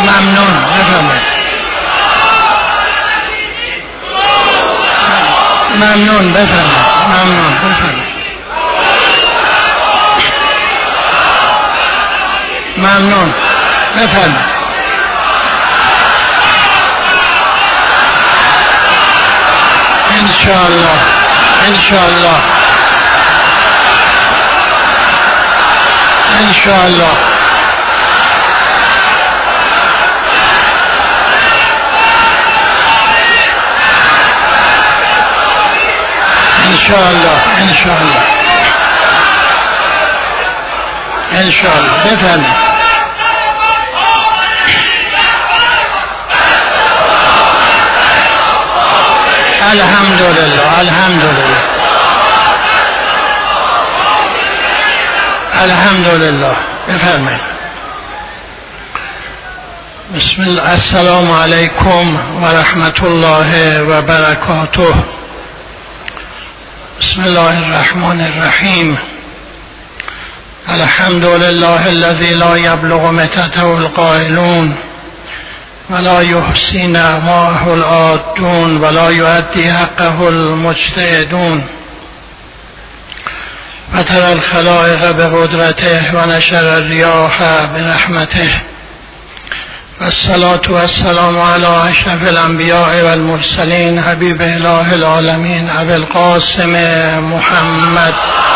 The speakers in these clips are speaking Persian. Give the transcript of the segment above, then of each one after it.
ممنون. بفرمایید. ممنون. بفرمایید. ممنون. بفرمایید. ممنون. بفرمایید. انشاءالله. انشاءالله. انشاءالله. انشاءالله. انشاءالله. انشاءالله. بفرمایید. الحمدلله. الحمدلله. الحمدلله. بفرمایید. بسم الله. السلام علیکم و رحمت الله و برکاته. بسم الله الرحمن الرحیم. الحمد لله الذي لا يبلغ متته القائلون ولا يحصي نعماه العادون ولا يؤدي حقه المجتهدون فترى الخلائق بقدرته ونشر الرياح برحمته والصلاة والسلام على أشرف الأنبياء والمرسلين حبيب إله العالمين أبي القاسم محمد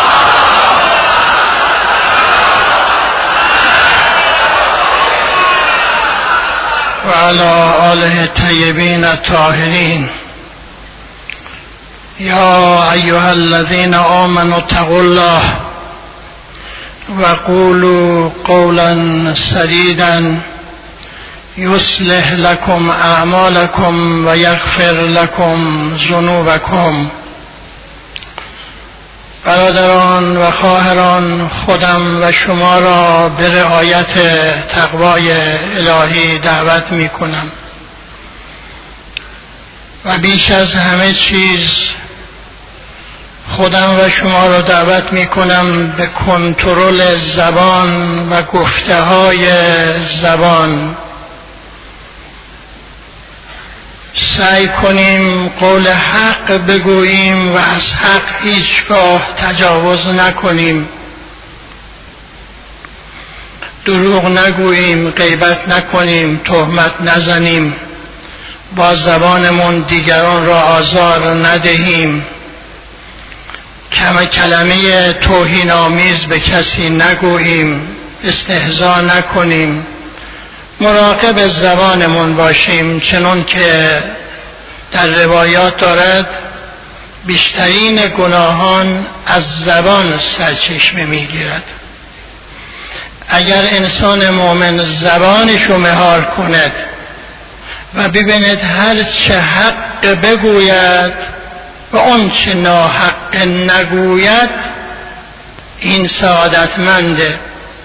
وعلى آله الطيبين الطاهرين. يا أيها الذين آمنوا اتقوا الله وقولوا قولا سديدا يصلح لكم أعمالكم ويغفر لكم ذنوبكم. برادران و خواهران، خودم و شما را به رعایت تقوای الهی دعوت می کنم و بیش از همه چیز خودم و شما را دعوت می کنم به کنترل زبان و گفته های زبان. سعی کنیم قول حق بگوییم و از حق هیچگاه تجاوز نکنیم. دروغ نگوییم، غیبت نکنیم، تهمت نزنیم، با زبانمون دیگران را آزار ندهیم، کلمه توهین‌آمیز به کسی نگوییم، استهزا نکنیم، مراقب زبانمون باشیم، چنان که در روایات دارد بیشترین گناهان از زبان سرچشمه میگیرد. اگر انسان مؤمن زبانشو مهار کند و ببیند هر چه حق بگوید و اون چه ناحق نگوید، این سعادتمنده.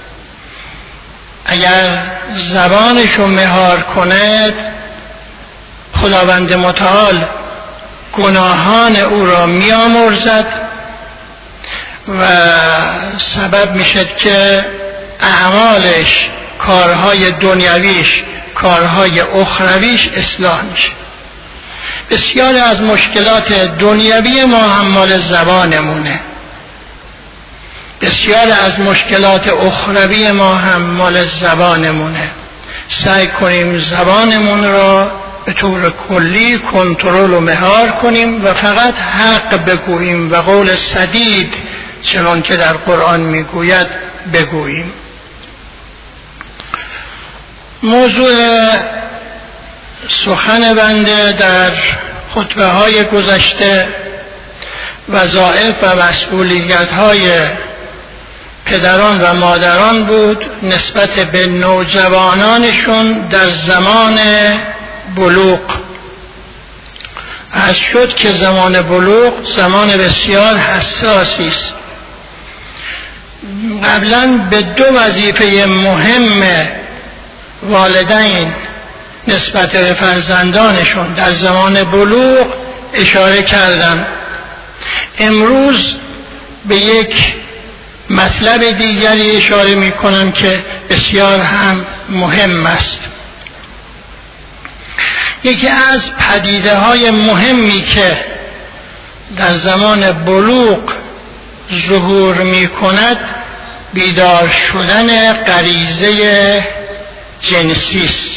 اگر زبانشو مهار کند، خداوند متعال گناهان او را میامرزد و سبب میشد که اعمالش، کارهای دنیویش، کارهای اخرویش اصلاح میشه. بسیاری از مشکلات دنیوی ما هم مال زبانمونه، بسیار از مشکلات اخروی ما هم مال زبانمونه. سعی کنیم زبانمون را به طور کلی کنترل و مهار کنیم و فقط حق بگوییم و قول سدید چنان که در قرآن میگوید بگوییم. موضوع سخن بنده در خطبه های گذشته وظایف و مسئولیت های پدران و مادران بود نسبت به نوجوانانشون در زمان بلوغ. از شد که زمان بلوغ زمان بسیار حساسی است. قبلا به دو وظیفه مهم والدین نسبت به فرزندانشون در زمان بلوغ اشاره کردم. امروز به یک مطلب دیگری اشاره می کنم که بسیار هم مهم است. یکی از پدیده‌های مهمی که در زمان بلوغ ظهور می‌کند بیدار شدن غریزه جنسی است.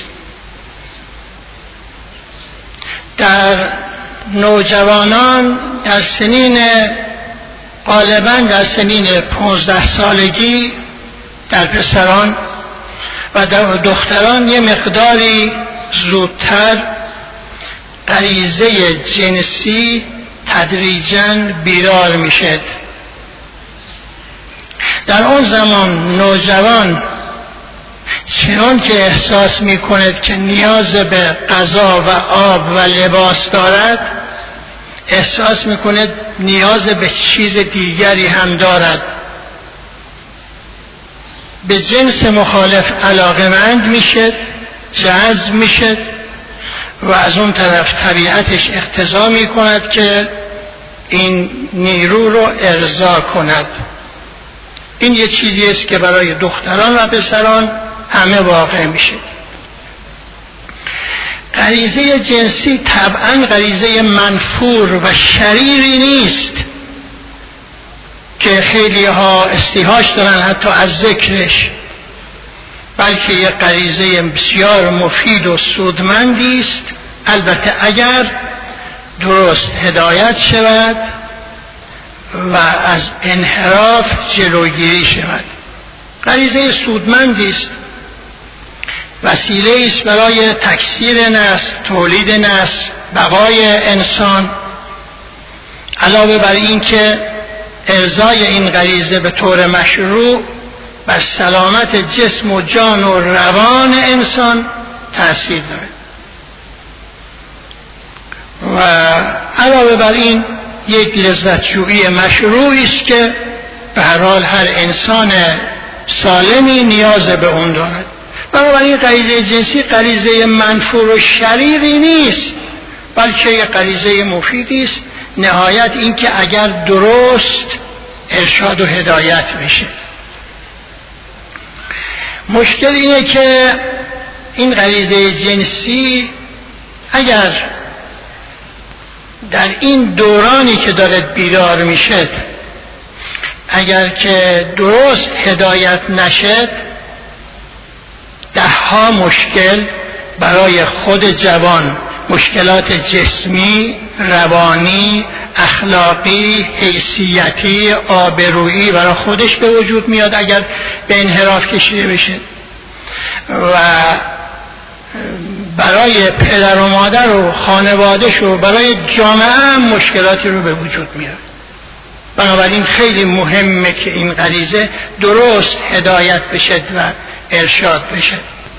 در نوجوانان در سنین غالباً در سنین 15 سالگی در پسران و در دختران یه مقداری زودتر غریزه جنسی تدریجاً بیدار میشه. در اون زمان نوجوان چنان که احساس میکند که نیاز به غذا و آب و لباس دارد، احساس میکند نیاز به چیز دیگری هم دارد. به جنس مخالف علاقه‌مند میشه، جذب میشه و از اون طرف طبیعتش اقتضا میکند که این نیرو رو ارضا کند. این یه چیزی است که برای دختران و پسران همه واقع میشه. غریزه جنسی طبعاً غریزه منفور و شریری نیست که خیلی ها استیحاش دارن حتی از ذکرش، بلکه یک غریزه بسیار مفید و سودمندی است، البته اگر درست هدایت شود و از انحراف جلوگیری شود. غریزه سودمندی است، وسیله است برای تکثیر نسل، تولید نسل، بقای انسان. علاوه بر این که ارضای این غریزه به طور مشروع بر سلامت جسم و جان و روان انسان تأثیر دارد. و علاوه بر این یک لذت‌جویی مشروعی است که به هر حال هر انسان سالمی نیاز به اون دارد. بنابراین غریزه جنسی غریزه منفور و شریری نیست، بلکه یک غریزه مفیدی است. نهایت این که اگر درست ارشاد و هدایت بشه. مشکل اینه که این غریزه جنسی اگر در این دورانی که دارد بیدار میشه اگر که درست هدایت نشد، دهها مشکل برای خود جوان، مشکلات جسمی، روانی، اخلاقی، حیثیتی، آبرویی برای خودش به وجود میاد اگر به انحراف کشیده بشه و برای پدر و مادر و خانواده‌ش و برای جامعه هم مشکلاتی رو به وجود میاد. بنابراین خیلی مهمه که این غریزه درست هدایت بشه و ارشاد بشه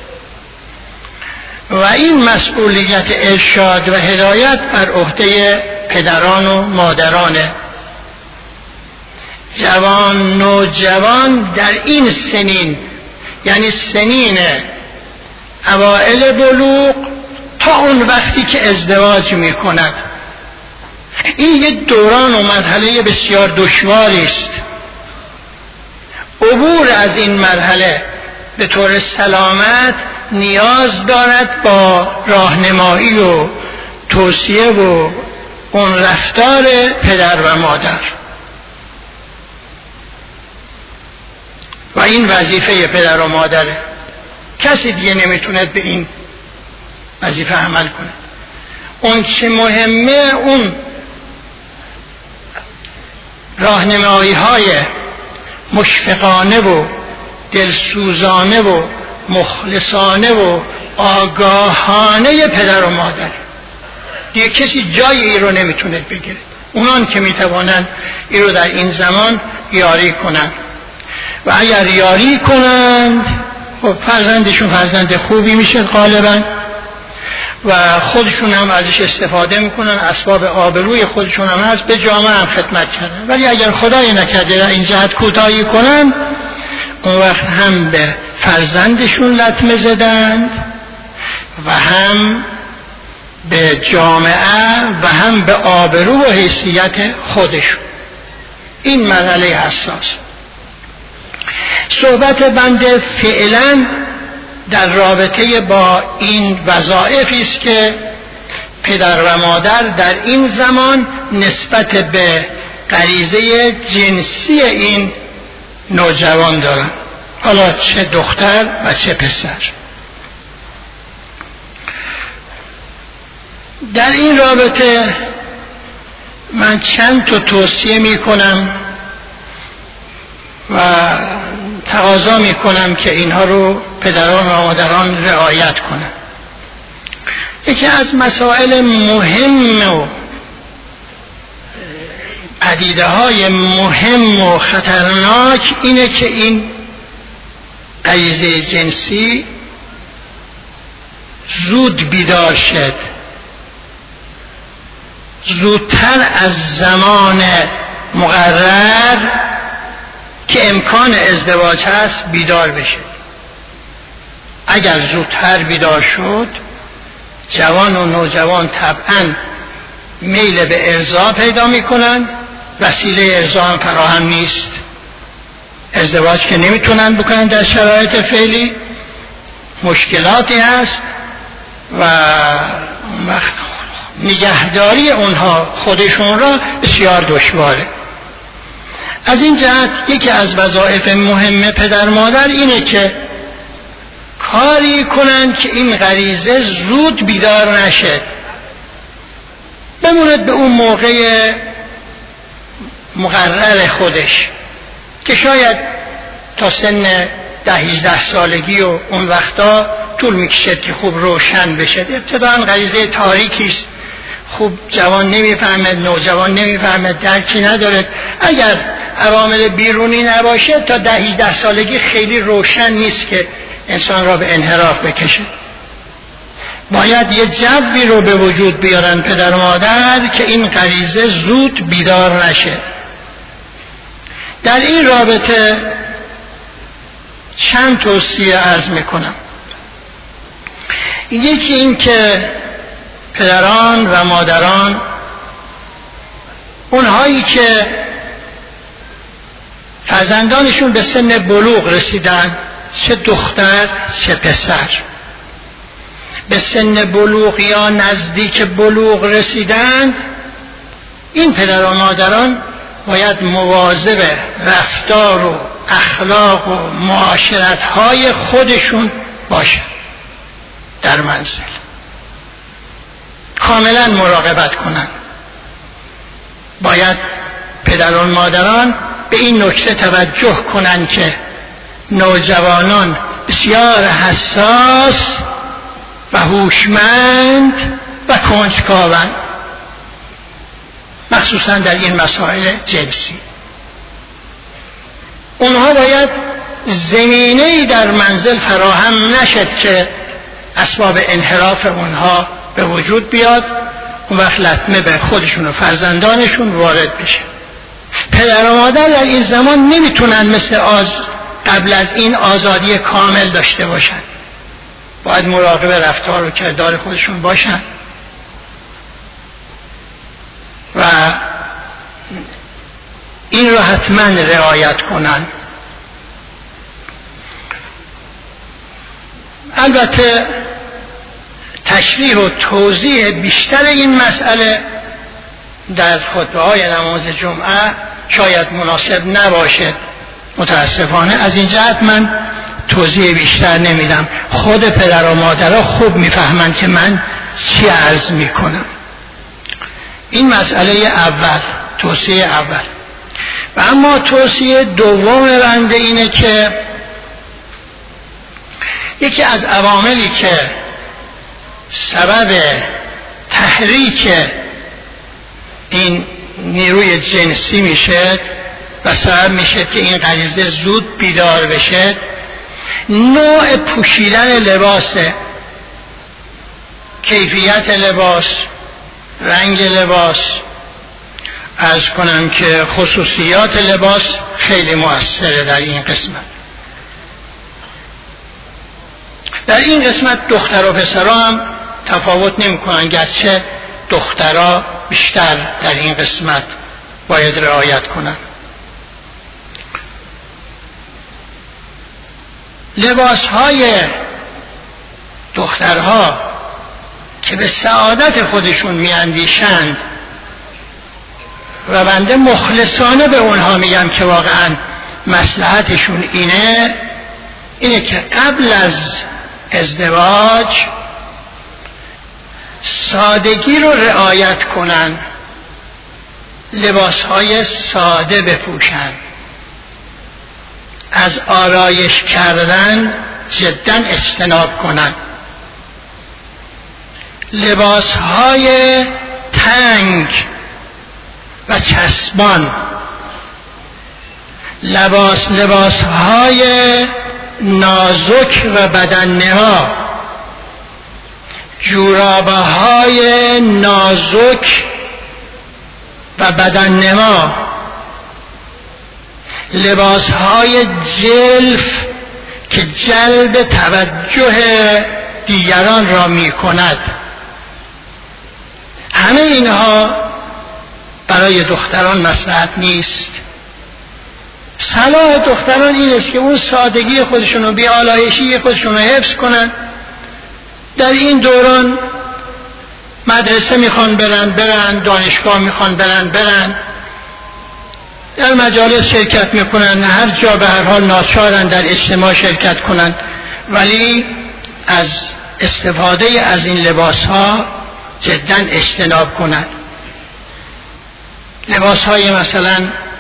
و این مسئولیت ارشاد و هدایت بر عهده پدران و مادرانه. جوان نوجوان در این سنین، یعنی سنین اوائل بلوغ تا اون وقتی که ازدواج می کند، این یک دوران و مرحله بسیار دشواری است. عبور از این مرحله به طور سلامت نیاز دارد با راهنمایی و توصیه و اون رفتار پدر و مادر و این وظیفه پدر و مادره. کسی دیگه نمیتوند به این وظیفه عمل کنه. اون چه مهمه اون راهنمایی های مشفقانه و دلسوزانه و مخلصانه و آگاهانه پدر و مادر. دیگه کسی جای این رو نمیتونه بگیره. اونان که میتوانند این رو در این زمان یاری کنند و اگر یاری کنند خب فرزندشون فرزند خوبی میشه غالبا و خودشون هم ازش استفاده میکنن، اسباب آبروی خودشون هم هست، به جامعه هم خدمت کردن. ولی اگر خدای نکرده در این جهت کوتاهی کنن، اون وقت هم به فرزندشون لطمه زدند و هم به جامعه و هم به آبرو و حیثیت خودشون. این مرحله حساس. صحبت بنده فعلا در رابطه با این وظایفی است که پدر و مادر در این زمان نسبت به غریزه جنسی این نوجوان دارن، حالا چه دختر و چه پسر. در این رابطه من چند تا توصیه می کنم و تقاضا می کنم که اینها رو پدران و مادران رعایت کنند. یکی از مسائل مهم و پدیده های مهم و خطرناک اینه که این غریزه جنسی زود بیدار شد، زودتر از زمان مقرر که امکان ازدواج هست بیدار بشه. اگر زودتر بیدار شد، جوان و نوجوان طبعا میل به ارضاع پیدا میکنن، وسیله ارضاع هم فراهم نیست، ازدواج که نمیتونن بکنن در شرایط فعلی، مشکلاتی هست و وقت نگهداری اونها خودشون را بسیار دشواره. از این جهت یکی از وظایف مهم پدر مادر اینه که کاری کنن که این غریزه زود بیدار نشه، بموند به اون موقع مقرر خودش که شاید تا سن 10-18 سالگی و اون وقتا طول میکشد که خوب روشن بشه. ابتداً غریزه تاریکی است، خوب جوان نمیفهمد، نوجوان نمیفهمد، درکی ندارد. اگر عوامل بیرونی نباشه تا 10-18 سالگی خیلی روشن نیست که انسان را به انحراف بکشه. باید یه جوی رو به وجود بیارن پدر و مادر که این غریزه زود بیدار نشه. در این رابطه چند توصیه عرض میکنم. یکی این که پدران و مادران اونهایی که فرزندانشون به سن بلوغ رسیدن، چه دختر چه پسر، به سن بلوغ یا نزدیک بلوغ رسیدند، این پدر و مادران باید مواظب رفتار و اخلاق و معاشرت‌های خودشون باشند. در منزل کاملا مراقبت کنند. باید پدران و مادران به این نکته توجه کنند که نوجوانان بسیار حساس و هوشمند و کنجکاوند، مخصوصا در این مسائل جنسی. اونها باید زمینه‌ای در منزل فراهم نشد که اسباب انحراف اونها به وجود بیاد، اون وقت لطمه به خودشون و فرزندانشون وارد بشه. پدر و مادر در این زمان نمیتونن مثل قبل از این آزادی کامل داشته باشن، باید مراقب رفتار و کردار خودشون باشن و این رو حتما رعایت کنن. البته تشریح و توضیح بیشتر این مسئله در خطبه‌های نماز جمعه شاید مناسب نباشد، متاسفانه. از این جهت من توضیح بیشتر نمیدم. خود پدر و مادرها خوب میفهمند که من چی عرض میکنم. این مسئله اول، توصیه اول. و اما توصیه دوم بنده اینه که یکی از عواملی که سبب تحریک این نیروی جنسی میشه و سبب میشه که این غریزه زود بیدار بشه، نوع پوشیدن لباسه، کیفیت لباس، رنگ لباس. عرض کنم که خصوصیات لباس خیلی مؤثره در این قسمت. در این قسمت دختر و پسرها هم تفاوت نمی کنن، گرچه دخترها بیشتر در این قسمت باید رعایت کنن. لباس های دخترها که به سعادت خودشون میاندیشند و بنده مخلصانه به اونها میگم که واقعا مصلحتشون اینه که قبل از ازدواج سادگی رو رعایت کنن، لباسهای ساده بپوشن، از آرایش کردن جدا اجتناب کنن، لباسهای تنگ و چسبان، لباسهای نازک و بدننما، جورابهای نازک و بدننما، لباسهای جلف که جلب توجه دیگران را می کند. همه اینها برای دختران مصلحت نیست. صلاح دختران این است که اون سادگی خودشون و بی‌آلایشی خودشون رو حفظ کنن. در این دوران مدرسه میخوان برن، دانشگاه میخوان برن، در مجالس شرکت میکنن، هر جا به هر حال ناچارن در اجتماع شرکت کنن، ولی از استفاده از این لباس ها جدا اجتناب کنن. لباس های مثلا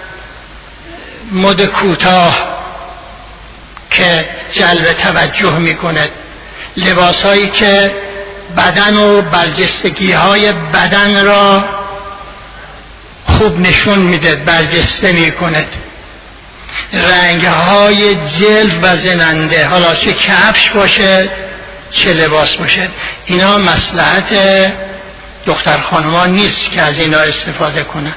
مد کوتاه که جلب توجه میکند، لباس هایی که بدن و برجستگی های بدن را خوب نشون میده، برجسته میکند، رنگ های جلف و زننده، حالا چه کفش باشه چه لباس باشه، اینا مصلحت دختر خانمان نیست که از اینا استفاده کنند.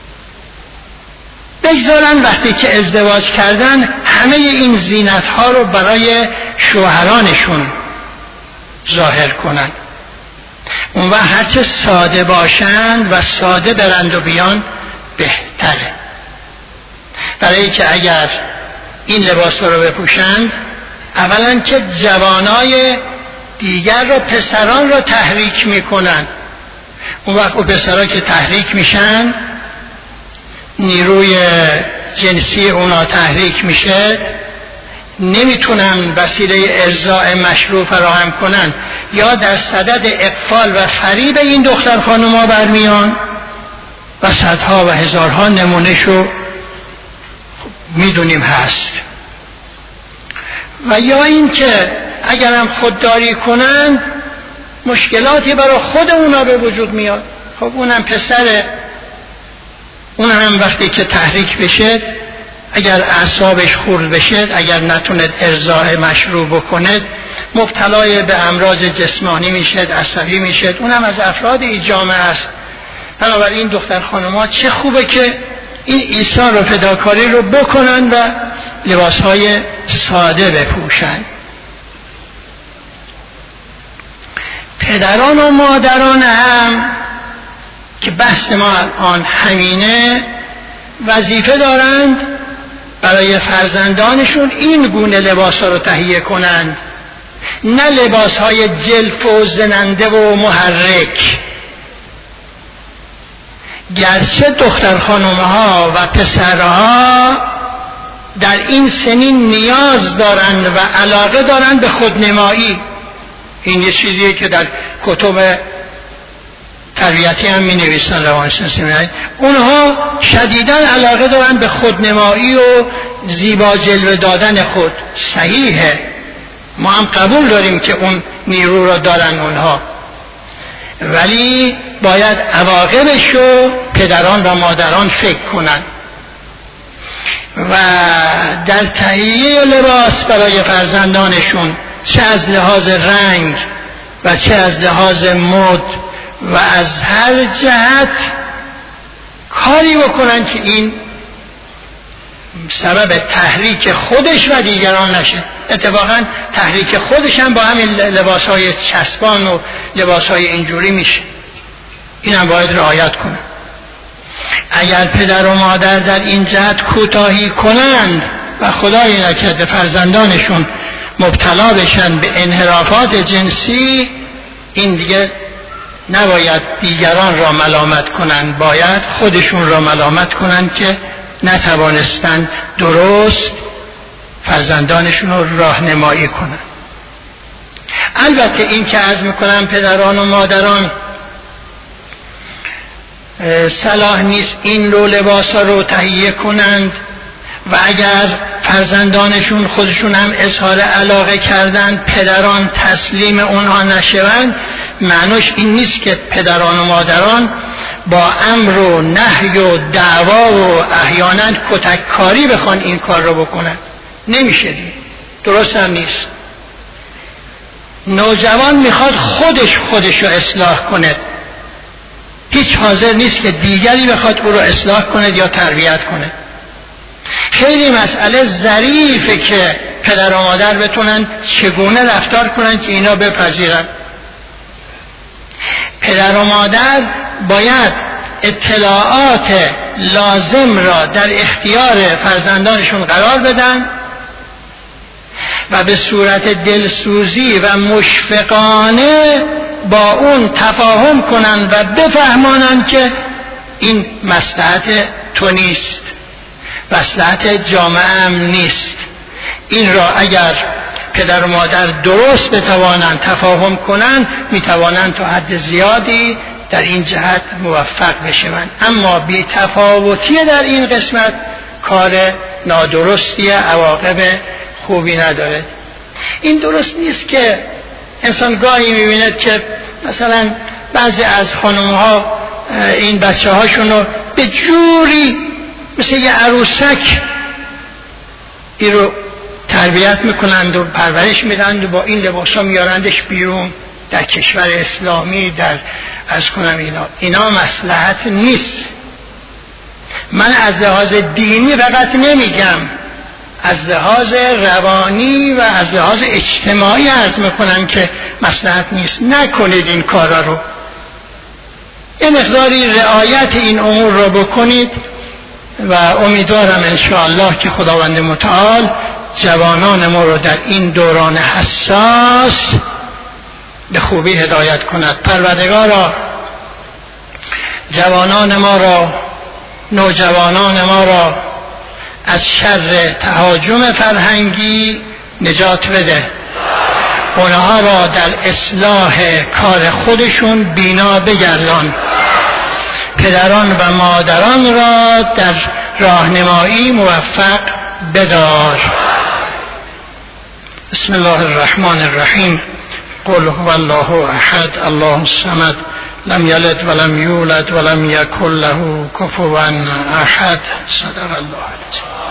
بگذارن وقتی که ازدواج کردن همه این زینت ها رو برای شوهرانشون ظاهر کنن. اون وقت هرچه ساده باشند و ساده برند و بیان بهتره، برای که اگر این لباس رو بپوشند اولا که جوانای دیگر رو، پسران رو تحریک میکنن. اون وقت او پسرها که تحریک میشن، نیروی جنسی اونا تحریک میشه، نمیتونن وسیله ارضاء مشروع فراهم کنن، یا در صدد اغفال و فریب این دختر خانوما برمیان و صدها و هزارها نمونهشو میدونیم هست. و یا این که اگرم خودداری کنند مشکلاتی برای خود اونا به وجود میاد. خب اونم پسره، اون هم وقتی که تحریک بشه، اگر اعصابش خورد بشه، اگر نتونه ارضاء مشروع بکنه، مبتلای به امراض جسمانی میشه، عصبی میشه، اونم از افراد این جامعه است. بنابراین دختر خانم‌ها چه خوبه که این ایثار و فداکاری رو بکنن و لباسهای ساده بپوشن. پدران و مادران هم که بحث ما الان همینه، وظیفه دارند برای فرزندانشون این گونه لباسا رو تهیه کنند، نه لباسهای جلف و زننده و محرک. گرچه دختر خانمها و پسرها در این سنین نیاز دارند و علاقه دارند به خودنمایی، این یه چیزیه که در کتب تربیتی هم می نویسن، روانشناسی می نویسن، اونها شدیداً علاقه دارن به خودنمایی و زیبا جلوه دادن خود. صحیحه، ما هم قبول داریم که اون نیرو رو دارن اونها، ولی باید عواقبش رو پدران و مادران فکر کنن و در تهیه لباس برای فرزندانشون، چه از لحاظ رنگ و چه از لحاظ مد و از هر جهت کاری بکنن که این سبب تحریک خودش و دیگران نشه. اتفاقا تحریک خودش هم با همین لباسهای چسبان و لباسهای اینجوری میشه. این هم باید رعایت کنن. اگر پدر و مادر در این جهت کوتاهی کنند و خدای نکرده فرزندانشون مبتلا بشن به انحرافات جنسی، این دیگه نباید دیگران را ملامت کنند، باید خودشون را ملامت کنند که نتوانستند درست فرزندانشون رو راهنمایی کنند. البته این که عرض میکنم پدران و مادران صلاح نیست این نوع لباسا رو تهیه کنند و اگر فرزندانشون خودشون هم اظهار علاقه کردند پدران تسلیم اونها نشوند، معنیش این نیست که پدران و مادران با امر و نهی و دعوا و احیانا کتککاری بخوان این کار رو بکنن. نمیشه دید. درست هم نیست. نوجوان میخواد خودش رو اصلاح کنه، هیچ حاضر نیست که دیگری بخواد او رو اصلاح کنه یا تربیت کنه. خیلی مسئله ظریفه که پدر و مادر بتونن چگونه رفتار کنن که اینا بپذیرن. پدر و مادر باید اطلاعات لازم را در اختیار فرزندانشون قرار بدن و به صورت دلسوزی و مشفقانه با اون تفاهم کنن و بفهمانن که این مصلحت تو نیست، مصلحت جامعه هم نیست. این را اگر پدر و مادر درست بتوانند تفاهم کنند میتوانند تا حد زیادی در این جهت موفق بشوند. اما بی تفاوتی در این قسمت کار نادرستیه، عواقب خوبی نداره. این درست نیست که انسان گاهی میبیند که مثلا بعضی از خانمها این بچه هاشون رو به جوری مثل یه عروسک این رو تربیت میکنند و پرورش میدند و با این لباس ها میارندش بیرون در کشور اسلامی. در از کنم اینا مصلحت نیست. من از لحاظ دینی فقط نمیگم، از لحاظ روانی و از لحاظ اجتماعی عرض میکنم که مصلحت نیست. نکنید این کارا رو. یه مقداری رعایت این امور رو بکنید و امیدوارم انشاءالله که خداوند متعال جوانان ما رو در این دوران حساس به خوبی هدایت کند. پروردگارا جوانان ما را، نوجوانان ما را از شر تهاجم فرهنگی نجات بده، اونها را در اصلاح کار خودشون بینا بگردان، پدران و مادران را در راهنمایی موفق بدار. بسم الله الرحمن الرحیم. قل هو الله احد الله الصمد لم یلد ولم یولد ولم یکن له کفوا احد. صدق الله العظیم.